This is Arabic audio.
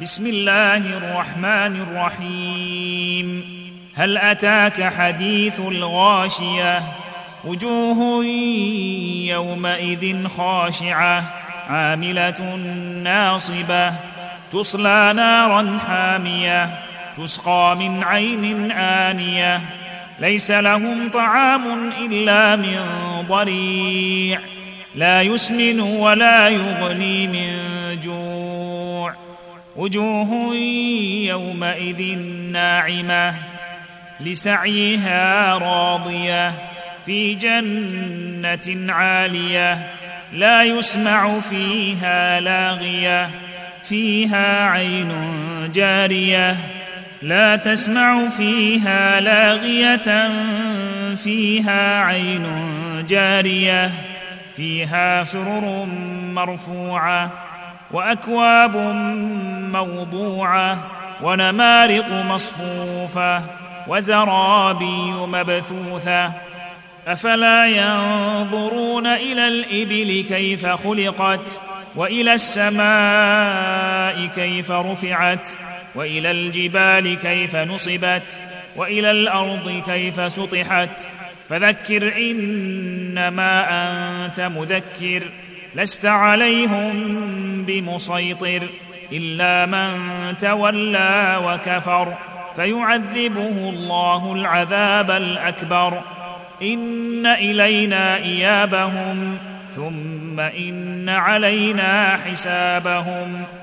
بسم الله الرحمن الرحيم. هل أتاك حديث الغاشية؟ وجوه يومئذ خاشعة عاملة ناصبة تصلى نارا حامية تسقى من عين آنية ليس لهم طعام إلا من ضريع لا يسمن ولا يغني من جوع. وجوه يومئذ ناعمة لسعيها راضية في جنة عالية لا يسمع فيها لاغية فيها عين جارية لا تسمع فيها لاغية فيها عين جارية فيها سرر مرفوعة وأكواب موضوعة ونمارق مصفوفة وزرابي مبثوثة. أفلا ينظرون إلى الإبل كيف خلقت وإلى السماء كيف رفعت وإلى الجبال كيف نصبت وإلى الأرض كيف سطحت. فذكر إنما أنت مذكر لست عليهم بمسيطر إلا من تولى وكفر فيعذبه الله العذاب الأكبر. إن إلينا إيابهم ثم إن علينا حسابهم.